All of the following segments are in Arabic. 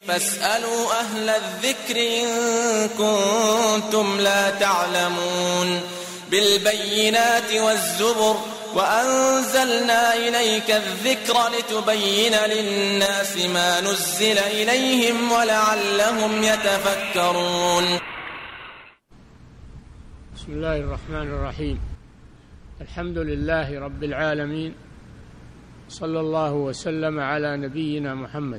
فاسألوا أهل الذكر إن كنتم لا تعلمون بالبينات والزبر وأنزلنا إليك الذكر لتبين للناس ما نزل إليهم ولعلهم يتفكرون. بسم الله الرحمن الرحيم. الحمد لله رب العالمين، صلى الله وسلم على نبينا محمد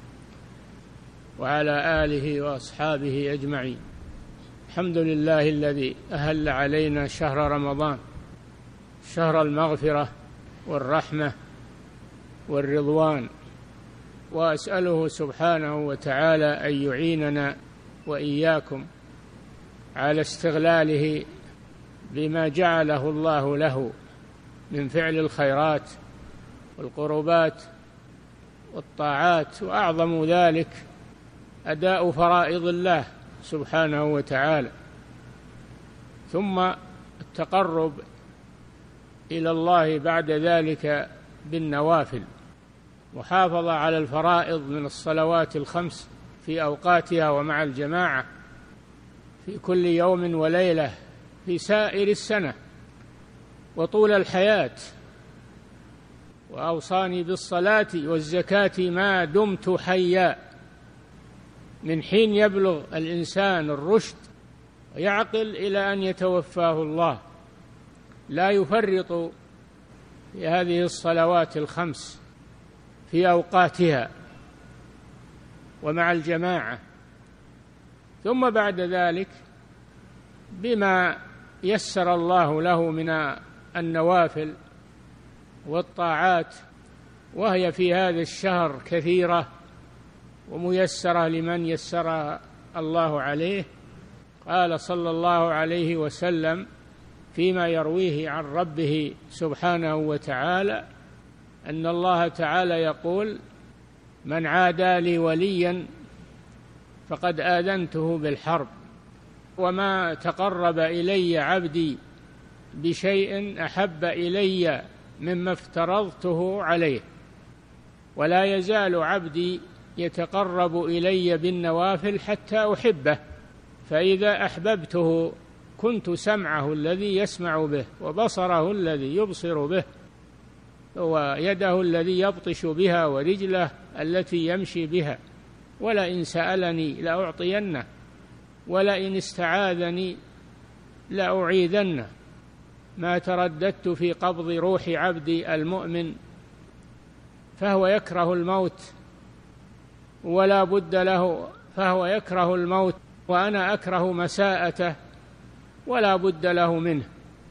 وعلى آله وأصحابه أجمعين. الحمد لله الذي أهل علينا شهر رمضان، شهر المغفرة والرحمة والرضوان، وأسأله سبحانه وتعالى أن يعيننا وإياكم على استغلاله بما جعله الله له من فعل الخيرات والقربات والطاعات، وأعظم ذلك أداء فرائض الله سبحانه وتعالى، ثم التقرب إلى الله بعد ذلك بالنوافل، محافظة على الفرائض من الصلوات الخمس في أوقاتها ومع الجماعة في كل يوم وليلة في سائر السنة وطول الحياة. وأوصاني بالصلاة والزكاة ما دمت حيا، من حين يبلغ الإنسان الرشد ويعقل إلى أن يتوفاه الله، لا يفرط في هذه الصلوات الخمس في أوقاتها ومع الجماعة، ثم بعد ذلك بما يسر الله له من النوافل والطاعات، وهي في هذا الشهر كثيرة وميسرة لمن يسرها الله عليه. قال صلى الله عليه وسلم فيما يرويه عن ربه سبحانه وتعالى أن الله تعالى يقول: من عادى لي وليا فقد آذنته بالحرب، وما تقرب إلي عبدي بشيء أحب إلي مما افترضته عليه، ولا يزال عبدي يتقرب إلي بالنوافل حتى أحبه، فإذا أحببته كنت سمعه الذي يسمع به، وبصره الذي يبصر به، ويده الذي يبطش بها، ورجله التي يمشي بها، ولئن سألني لأعطينه، ولئن استعاذني لأعيذنه، ما ترددت في قبض روح عبدي المؤمن فهو يكره الموت ولا بد له، فهو يكره الموت وأنا أكره مساءته ولا بد له منه.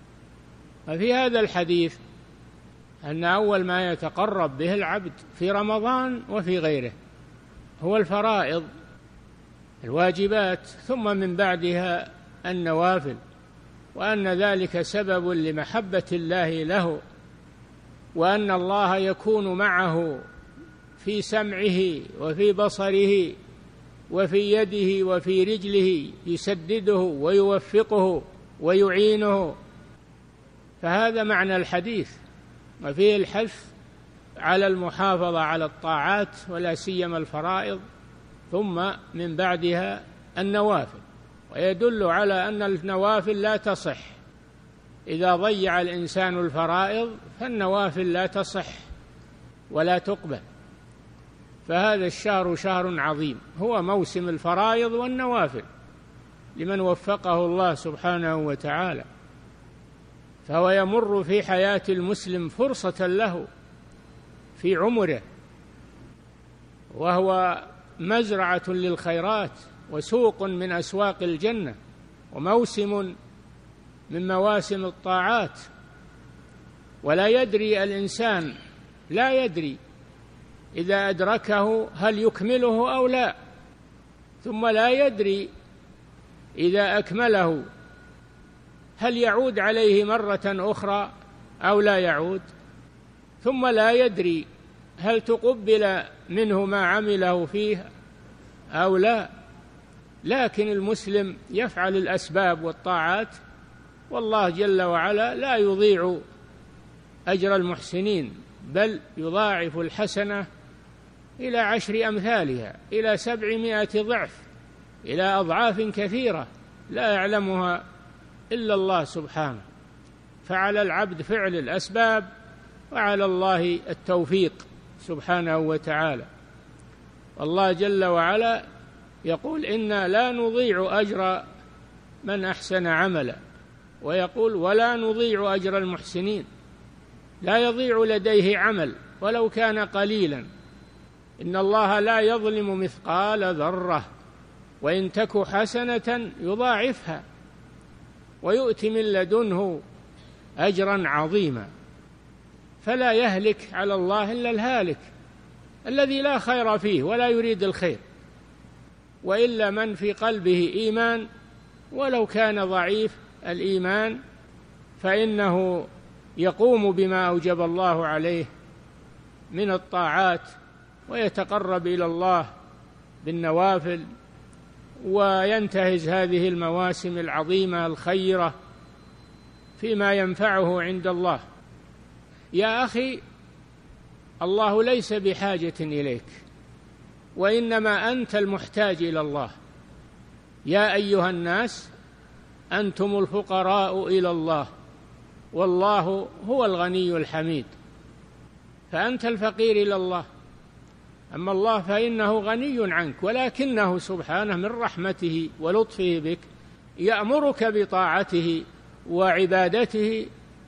ففي هذا الحديث أن أول ما يتقرب به العبد في رمضان وفي غيره هو الفرائض الواجبات، ثم من بعدها النوافل، وأن ذلك سبب لمحبة الله له، وأن الله يكون معه في سمعه وفي بصره وفي يده وفي رجله، يسدده ويوفقه ويعينه. فهذا معنى الحديث، وفيه الحث على المحافظة على الطاعات ولا سيما الفرائض، ثم من بعدها النوافل، ويدل على أن النوافل لا تصح. إذا ضيع الإنسان الفرائض فالنوافل لا تصح ولا تقبل. فهذا الشهر شهر عظيم، هو موسم الفرائض والنوافل لمن وفقه الله سبحانه وتعالى، فهو يمر في حياة المسلم فرصة له في عمره، وهو مزرعة للخيرات وسوق من أسواق الجنة، وموسم من مواسم الطاعات. ولا يدري الإنسان، لا يدري إذا أدركه هل يكمله أو لا، ثم لا يدري إذا أكمله هل يعود عليه مرة أخرى أو لا يعود، ثم لا يدري هل تقبل منه ما عمله فيه أو لا. لكن المسلم يفعل الأسباب والطاعات، والله جل وعلا لا يضيع أجر المحسنين، بل يضاعف الحسنة إلى 10 أمثالها، إلى 700 ضعف، إلى أضعاف كثيرة لا يعلمها إلا الله سبحانه. فعلى العبد فعل الأسباب، وعلى الله التوفيق سبحانه وتعالى. والله جل وعلا يقول: إنا لا نضيع أجر من أحسن عملا، ويقول: ولا نضيع أجر المحسنين. لا يضيع لديه عمل ولو كان قليلا. إن الله لا يظلم مثقال ذرة، وإن تك حسنة يضاعفها ويؤتي من لدنه أجرا عظيما. فلا يهلك على الله إلا الهالك الذي لا خير فيه ولا يريد الخير، وإلا من في قلبه إيمان ولو كان ضعيف الإيمان فإنه يقوم بما أوجب الله عليه من الطاعات، ويتقرب إلى الله بالنوافل، وينتهز هذه المواسم العظيمة الخيرة فيما ينفعه عند الله. يا أخي، الله ليس بحاجة إليك، وإنما أنت المحتاج إلى الله. يا أيها الناس أنتم الفقراء إلى الله والله هو الغني الحميد. فأنت الفقير إلى الله، أما الله فإنه غني عنك، ولكنه سبحانه من رحمته ولطفه بك يأمرك بطاعته وعبادته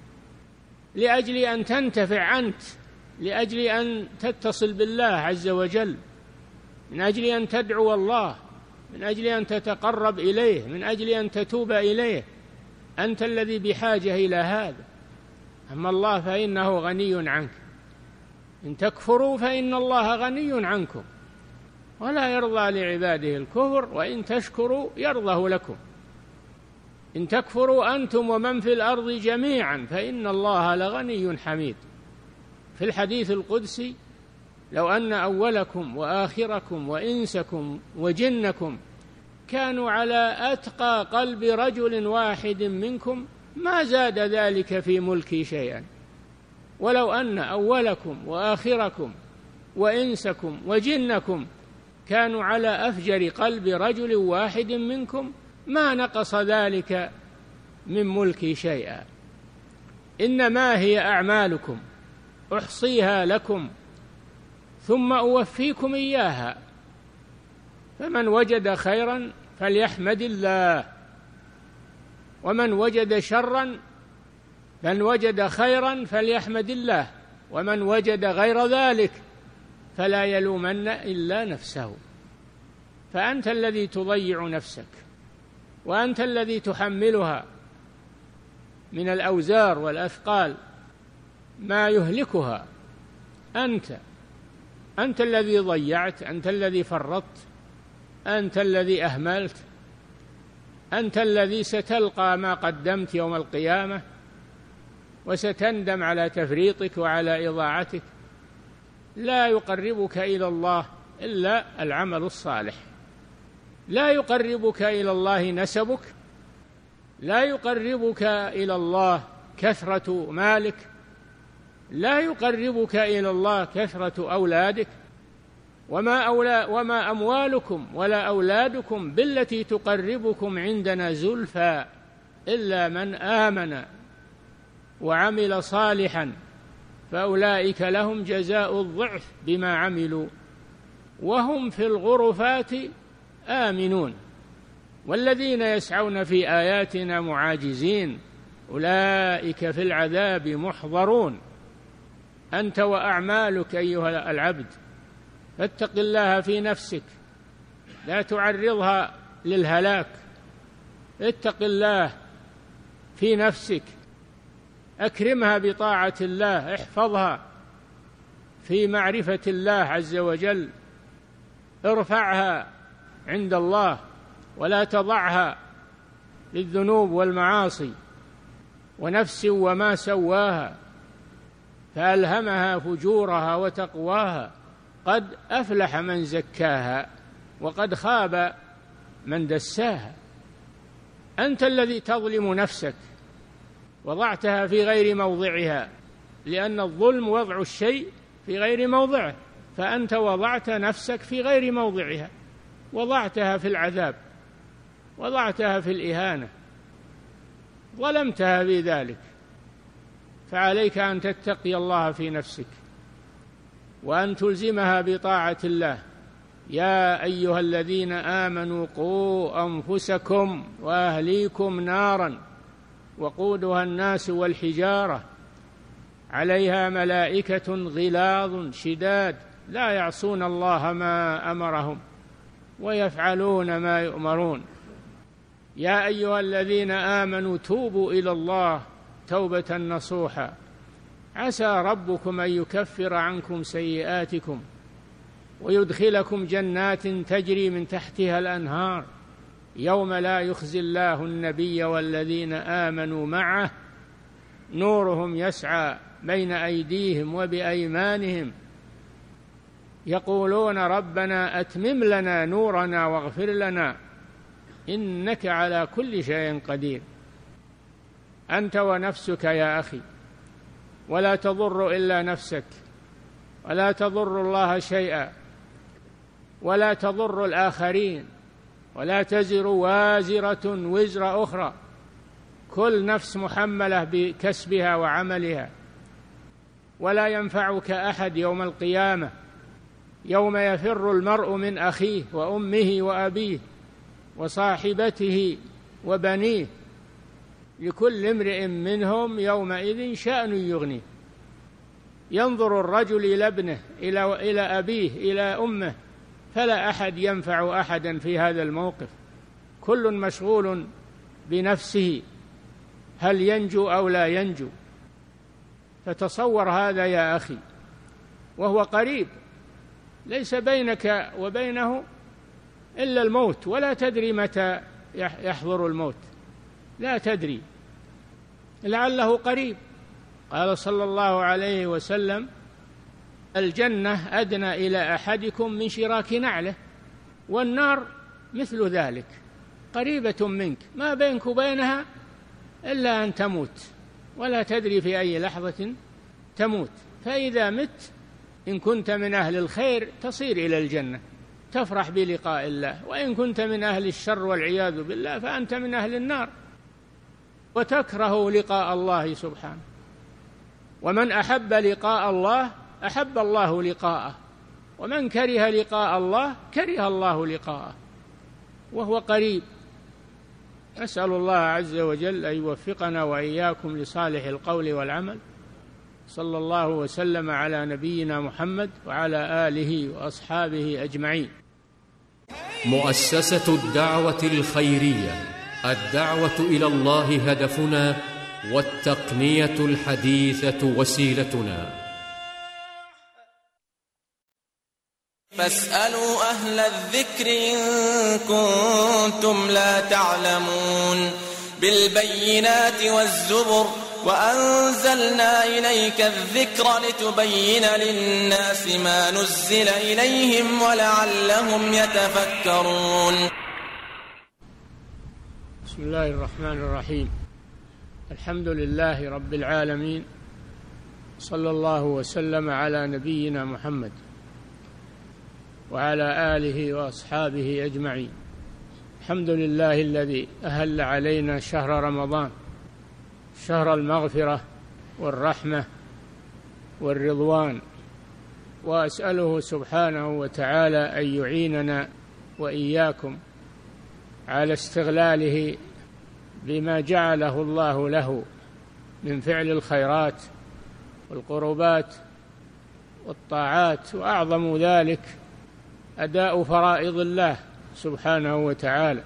لأجل أن تنتفع أنت، لأجل أن تتصل بالله عز وجل، من أجل أن تدعو الله، من أجل أن تتقرب إليه، من أجل أن تتوب إليه. أنت الذي بحاجة إلى هذا. أما الله فإنه غني عنك. إن تكفروا فإن الله غني عنكم ولا يرضى لعباده الكفر، وإن تشكروا يرضه لكم. إن تكفروا أنتم ومن في الأرض جميعا فإن الله لغني حميد. في الحديث القدسي: لو أن أولكم وآخركم وإنسكم وجنكم كانوا على أتقى قلب رجل واحد منكم ما زاد ذلك في ملكي شيئا. ولو أن أولكم وآخركم وإنسكم وجنكم كانوا على أفجر قلب رجل واحد منكم ما نقص ذلك من ملكي شيئا. إنما هي أعمالكم أحصيها لكم ثم أوفيكم إياها، فمن وجد خيرا فليحمد الله، ومن وجد شرا من وجد خيرا فليحمد الله، ومن وجد غير ذلك فلا يلومن إلا نفسه. فأنت الذي تضيع نفسك، وأنت الذي تحملها من الأوزار والأثقال ما يهلكها. أنت الذي ضيعت، أنت الذي فرطت، أنت الذي أهملت، أنت الذي ستلقى ما قدمت يوم القيامة، وستندم على تفريطك وعلى إضاعتك. لا يقربك إلى الله إلا العمل الصالح، لا يقربك إلى الله نسبك، لا يقربك إلى الله كثرة مالك، لا يقربك إلى الله كثرة أولادك. وما أموالكم ولا أولادكم بالتي تقربكم عندنا زلفى إلا من آمن وعمل صالحا فأولئك لهم جزاء الضعف بما عملوا وهم في الغرفات آمنون. والذين يسعون في آياتنا معاجزين أولئك في العذاب محضرون. أنت وأعمالك أيها العبد، فاتق الله في نفسك، لا تعرضها للهلاك. اتق الله في نفسك، أكرمها بطاعة الله، احفظها في معرفة الله عز وجل، ارفعها عند الله ولا تضعها للذنوب والمعاصي. ونفس وما سواها فألهمها فجورها وتقواها قد أفلح من زكاها وقد خاب من دساها. أنت الذي تظلم نفسك، وضعتها في غير موضعها، لأن الظلم وضع الشيء في غير موضعه. فأنت وضعت نفسك في غير موضعها، وضعتها في العذاب، وضعتها في الإهانة، ظلمتها بذلك. فعليك أن تتقي الله في نفسك وأن تلزمها بطاعة الله. يا أيها الذين آمنوا قوا أنفسكم وأهليكم نارا وقودها الناس والحجارة عليها ملائكة غلاظ شداد لا يعصون الله ما أمرهم ويفعلون ما يؤمرون. يا أيها الذين آمنوا توبوا إلى الله توبة نصوحا عسى ربكم أن يكفر عنكم سيئاتكم ويدخلكم جنات تجري من تحتها الأنهار يوم لا يخزي الله النبي والذين آمنوا معه نورهم يسعى بين أيديهم وبأيمانهم يقولون ربنا أتمم لنا نورنا واغفر لنا إنك على كل شيء قدير. أنت ونفسك يا أخي، ولا تضر إلا نفسك، ولا تضر الله شيئا، ولا تضر الآخرين، ولا تزر وازرة وزر أخرى، كل نفس محملة بكسبها وعملها. ولا ينفعك أحد يوم القيامة يوم يفر المرء من أخيه وأمه وأبيه وصاحبته وبنيه لكل امرئ منهم يومئذ شأن يغنيه. ينظر الرجل إلى ابنه إلى أبيه إلى أمه فلا أحد ينفع أحدا في هذا الموقف، كل مشغول بنفسه هل ينجو أو لا ينجو. فتصور هذا يا أخي، وهو قريب، ليس بينك وبينه إلا الموت، ولا تدري متى يحضر الموت، لا تدري، لعله قريب. قال صلى الله عليه وسلم الجنة أدنى إلى أحدكم من شراك نعله، والنار مثل ذلك قريبة منك، ما بينك وبينها إلا أن تموت، ولا تدري في أي لحظة تموت. فإذا مت إن كنت من أهل الخير تصير إلى الجنة تفرح بلقاء الله، وإن كنت من أهل الشر والعياذ بالله فأنت من أهل النار وتكره لقاء الله سبحانه. ومن أحب لقاء الله أحب الله لقاءه، ومن كره لقاء الله كره الله لقاءه، وهو قريب. أسأل الله عز وجل أن يوفقنا وإياكم لصالح القول والعمل. صلى الله وسلم على نبينا محمد وعلى آله وأصحابه أجمعين. مؤسسة الدعوة الخيرية، الدعوة إلى الله هدفنا، والتقنية الحديثة وسيلتنا. فاسألوا أهل الذكر إن كنتم لا تعلمون. بالبينات والزبر وأنزلنا إليك الذكر لتبين للناس ما نزل إليهم ولعلهم يتفكرون. بسم الله الرحمن الرحيم. الحمد لله رب العالمين، صلى الله وسلم على نبينا محمد وعلى آله وأصحابه أجمعين. الحمد لله الذي أهل علينا شهر رمضان، شهر المغفرة والرحمة والرضوان، وأسأله سبحانه وتعالى أن يعيننا وإياكم على استغلاله بما جعله الله له من فعل الخيرات والقربات والطاعات، وأعظم ذلك أداء فرائض الله سبحانه وتعالى،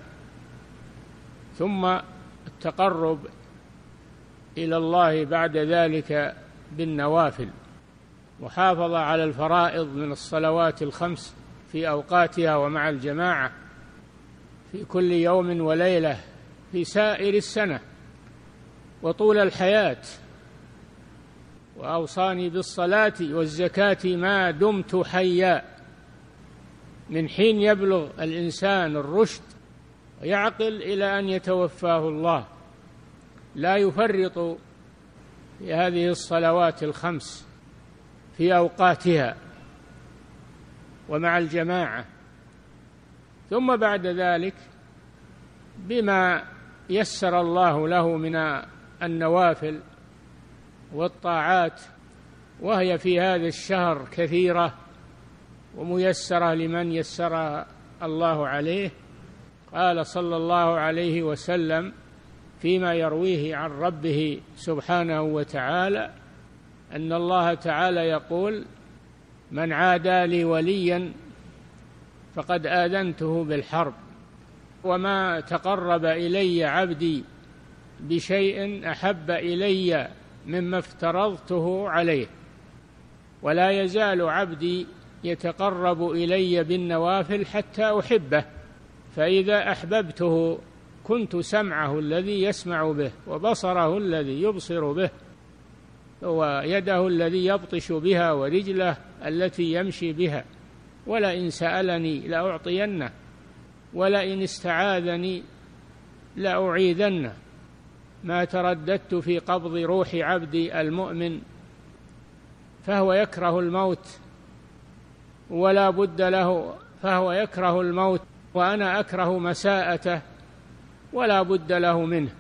ثم التقرب إلى الله بعد ذلك بالنوافل، محافظة على الفرائض من الصلوات الخمس في أوقاتها ومع الجماعة في كل يوم وليلة في سائر السنة وطول الحياة. وأوصاني بالصلاة والزكاة ما دمت حيا، من حين يبلغ الإنسان الرشد ويعقل إلى أن يتوفاه الله، لا يفرط في هذه الصلوات الخمس في أوقاتها، ومع الجماعة. ثم بعد ذلك بما يسر الله له من النوافل والطاعات، وهي في هذا الشهر كثيرة وميسرة لمن يسرها الله عليه. قال صلى الله عليه وسلم فيما يرويه عن ربه سبحانه وتعالى أن الله تعالى يقول: من عادى لي وليا فقد آذنته بالحرب، وما تقرب إلي عبدي بشيء أحب إلي مما افترضته عليه، ولا يزال عبدي يتقرب إلي بالنوافل حتى أحبه، فإذا أحببته كنت سمعه الذي يسمع به، وبصره الذي يبصر به، ويده الذي يبطش بها، ورجله التي يمشي بها. ولئن سألني لأعطينه، ولئن استعاذني لأعيذنه. ما ترددت في قبض روح عبدي المؤمن، فهو يكره الموت ولا بد له، فهو يكره الموت وأنا أكره مساءته ولا بد له منه.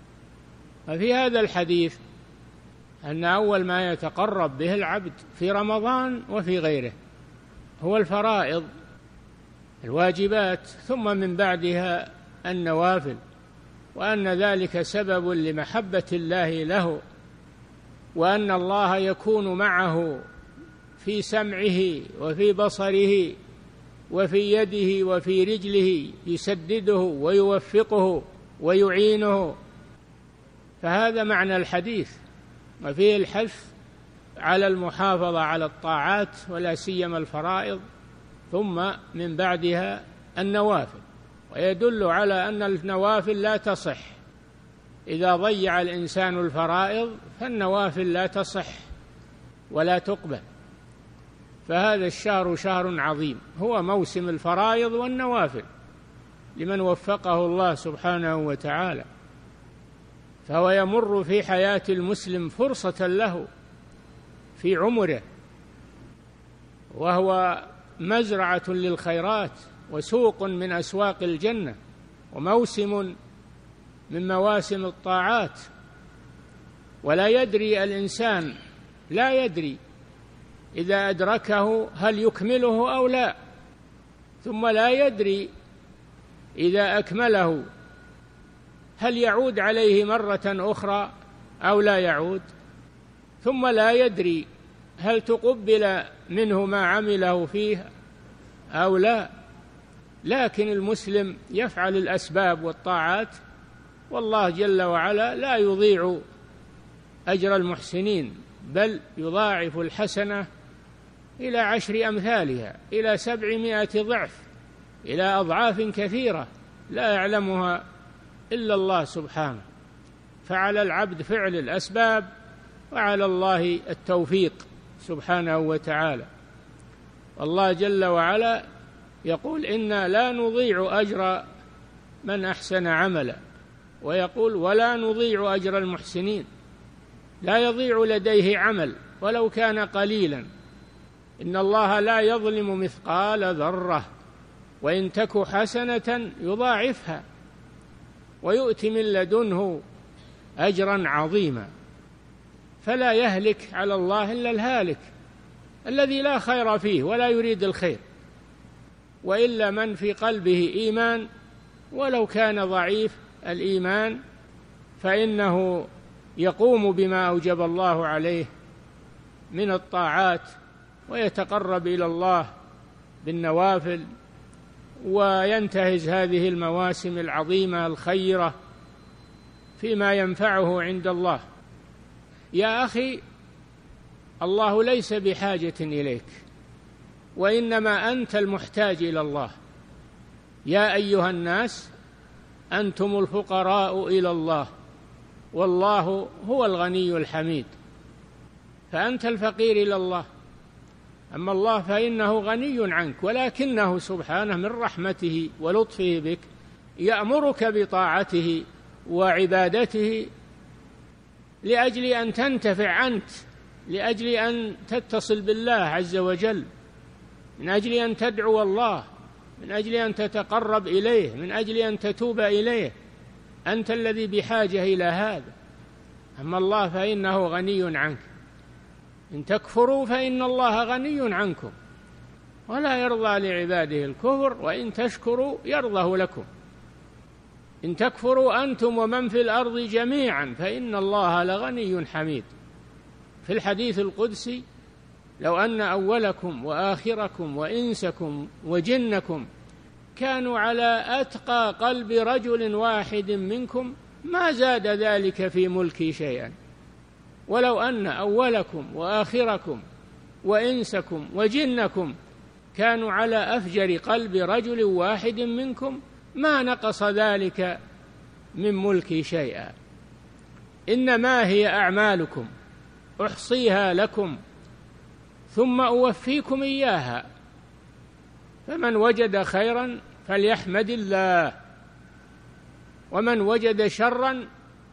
ففي هذا الحديث أن أول ما يتقرب به العبد في رمضان وفي غيره هو الفرائض الواجبات، ثم من بعدها النوافل، وأن ذلك سبب لمحبة الله له، وأن الله يكون معه في سمعه وفي بصره وفي يده وفي رجله، يسدده ويوفقه ويعينه. فهذا معنى الحديث، وفيه الحث على المحافظة على الطاعات ولا سيما الفرائض، ثم من بعدها النوافل. ويدل على أن النوافل لا تصح، إذا ضيع الإنسان الفرائض فالنوافل لا تصح ولا تقبل. فهذا الشهر شهر عظيم، هو موسم الفرائض والنوافل لمن وفقه الله سبحانه وتعالى، فهو يمر في حياة المسلم فرصة له في عمره، وهو مزرعة للخيرات وسوق من أسواق الجنة، وموسم من مواسم الطاعات. ولا يدري الإنسان، لا يدري إذا أدركه هل يكمله أو لا، ثم لا يدري إذا أكمله هل يعود عليه مرة أخرى أو لا يعود، ثم لا يدري هل تقبل منه ما عمله فيه أو لا. لكن المسلم يفعل الأسباب والطاعات، والله جل وعلا لا يضيع أجر المحسنين، بل يضاعف الحسنة إلى 10 أمثالها، إلى 700 ضعف، إلى أضعاف كثيرة لا يعلمها إلا الله سبحانه. فعلى العبد فعل الأسباب، وعلى الله التوفيق سبحانه وتعالى. والله جل وعلا يقول: إنا لا نضيع أجر من أحسن عملا، ويقول: ولا نضيع أجر المحسنين. لا يضيع لديه عمل ولو كان قليلا، إن الله لا يظلم مثقال ذرة، وإن تك حسنة يضاعفها ويؤتي من لدنه أجرا عظيما. فلا يهلك على الله إلا الهالك الذي لا خير فيه ولا يريد الخير، وإلا من في قلبه إيمان ولو كان ضعيف الإيمان فإنه يقوم بما أوجب الله عليه من الطاعات، ويتقرب إلى الله بالنوافل، وينتهز هذه المواسم العظيمة الخيرة فيما ينفعه عند الله. يا أخي، الله ليس بحاجة إليك، وإنما أنت المحتاج إلى الله. يا أيها الناس أنتم الفقراء إلى الله والله هو الغني الحميد. فأنت الفقير إلى الله، أما الله فإنه غني عنك، ولكنه سبحانه من رحمته ولطفه بك يأمرك بطاعته وعبادته لأجل أن تنتفع أنت، لأجل أن تتصل بالله عز وجل، من أجل أن تدعو الله، من أجل أن تتقرب إليه، من أجل أن تتوب إليه. أنت الذي بحاجة إلى هذا. أما الله فإنه غني عنك. إن تكفروا فإن الله غني عنكم ولا يرضى لعباده الكفر وإن تشكروا يرضه لكم. إن تكفروا أنتم ومن في الأرض جميعا فإن الله لغني حميد. في الحديث القدسي: لو أن أولكم وآخركم وإنسكم وجنكم كانوا على أتقى قلب رجل واحد منكم ما زاد ذلك في ملكي شيئا. ولو أن أولكم وآخركم وإنسكم وجنكم كانوا على أفجر قلب رجل واحد منكم ما نقص ذلك من ملكي شيئا. إنما هي أعمالكم أحصيها لكم ثم أوفيكم إياها، فمن وجد خيرا فليحمد الله، ومن وجد شرا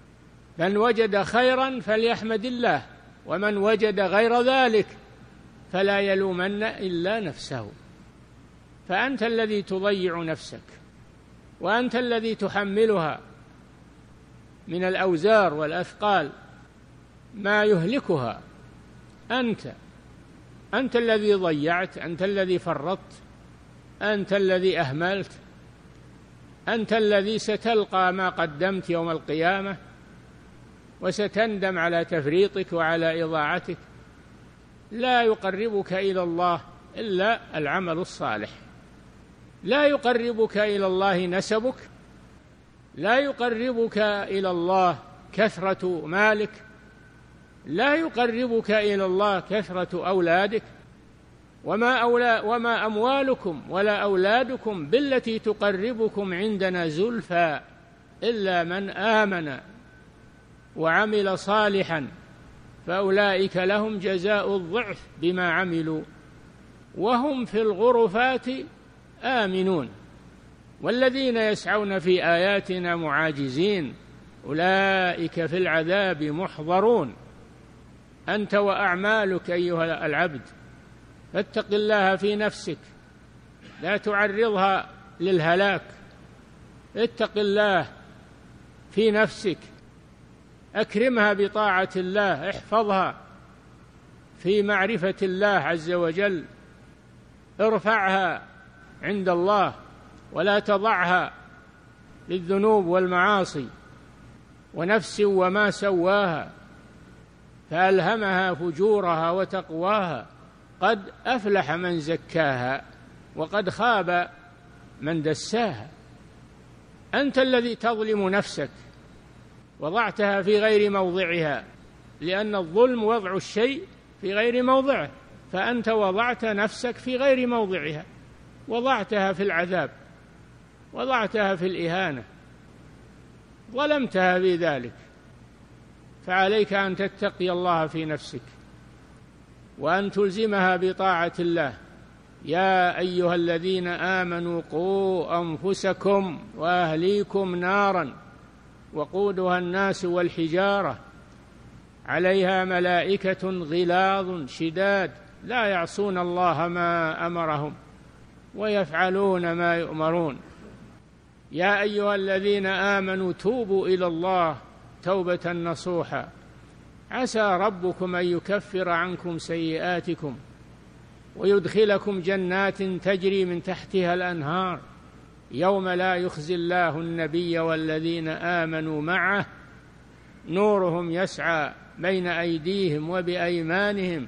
خيرا فليحمد الله، ومن وجد غير ذلك فلا يلومن إلا نفسه. فأنت الذي تضيع نفسك، وأنت الذي تحملها من الأوزار والأثقال ما يهلكها. أنت الذي ضيعت، أنت الذي فرطت، أنت الذي أهملت، أنت الذي ستلقى ما قدمت يوم القيامة وستندم على تفريطك وعلى إضاعتك. لا يقربك إلى الله إلا العمل الصالح، لا يقربك إلى الله نسبك، لا يقربك إلى الله كثرة مالك، لا يقربك إلى الله كثرة أولادك. وما أموالكم ولا أولادكم بالتي تقربكم عندنا زلفى إلا من آمن وعمل صالحا فأولئك لهم جزاء الضعف بما عملوا وهم في الغرفات آمنون. والذين يسعون في آياتنا معاجزين أولئك في العذاب محضرون. أنت وأعمالك أيها العبد، فاتق الله في نفسك، لا تعرضها للهلاك. اتق الله في نفسك، أكرمها بطاعة الله، احفظها في معرفة الله عز وجل، ارفعها عند الله ولا تضعها للذنوب والمعاصي. ونفس وما سواها فألهمها فجورها وتقواها قد أفلح من زكاها وقد خاب من دساها. أنت الذي تظلم نفسك، وضعتها في غير موضعها، لأن الظلم وضع الشيء في غير موضعه، فأنت وضعت نفسك في غير موضعها، وضعتها في العذاب، وضعتها في الإهانة، ظلمتها بذلك. فعليك أن تتقي الله في نفسك وأن تلزمها بطاعة الله. يا أيها الذين آمنوا قوا أنفسكم وأهليكم نارا وقودها الناس والحجارة عليها ملائكة غلاظ شداد لا يعصون الله ما أمرهم ويفعلون ما يؤمرون. يا أيها الذين آمنوا توبوا إلى الله توبة نصوحا عسى ربكم أن يكفر عنكم سيئاتكم ويدخلكم جنات تجري من تحتها الأنهار يوم لا يخزي الله النبي والذين آمنوا معه نورهم يسعى بين أيديهم وبأيمانهم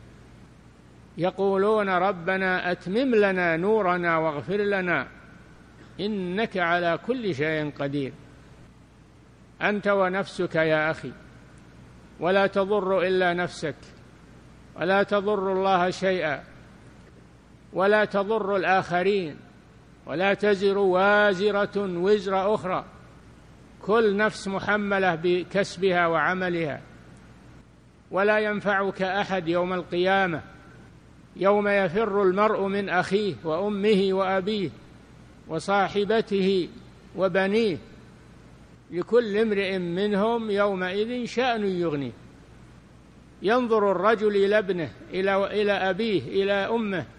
يقولون ربنا أتمم لنا نورنا واغفر لنا إنك على كل شيء قدير. أنت ونفسك يا أخي، ولا تضر إلا نفسك، ولا تضر الله شيئا، ولا تضر الآخرين، ولا تزر وازرة وزر أخرى، كل نفس محملة بكسبها وعملها. ولا ينفعك أحد يوم القيامة يوم يفر المرء من أخيه وأمه وأبيه وصاحبته وبنيه لكل امرئ منهم يومئذ شأن يغنيه. ينظر الرجل إلى ابنه إلى أبيه إلى أمه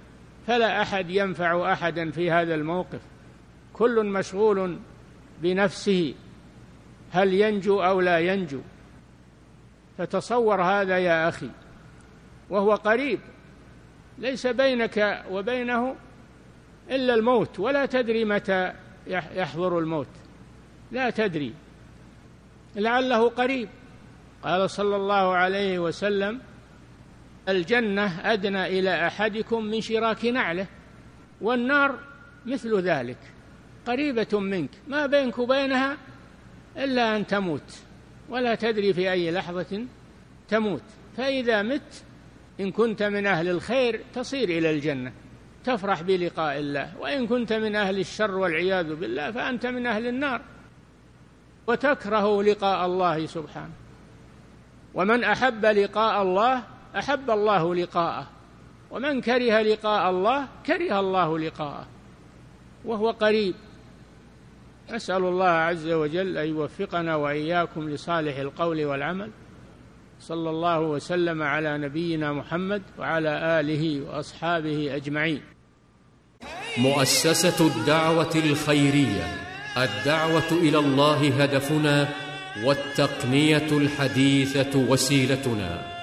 فلا أحد ينفع أحدا في هذا الموقف، كل مشغول بنفسه هل ينجو أو لا ينجو. فتصور هذا يا أخي، وهو قريب، ليس بينك وبينه إلا الموت، ولا تدري متى يحضر الموت، لا تدري، لعله قريب. قال صلى الله عليه وسلم: الجنة أدنى إلى أحدكم من شراك نعله، والنار مثل ذلك، قريبة منك، ما بينك وبينها إلا أن تموت، ولا تدري في أي لحظة تموت. فإذا مت إن كنت من أهل الخير تصير إلى الجنة، تفرح بلقاء الله، وإن كنت من أهل الشر والعياذ بالله فأنت من أهل النار وتكره لقاء الله سبحانه. ومن أحب لقاء الله أحب الله لقاءه، ومن كره لقاء الله كره الله لقاءه، وهو قريب. أسأل الله عز وجل أن يوفقنا وإياكم لصالح القول والعمل. صلى الله وسلم على نبينا محمد وعلى آله وأصحابه أجمعين. مؤسسة الدعوة الخيرية، الدعوة إلى الله هدفنا، والتقنية الحديثة وسيلتنا.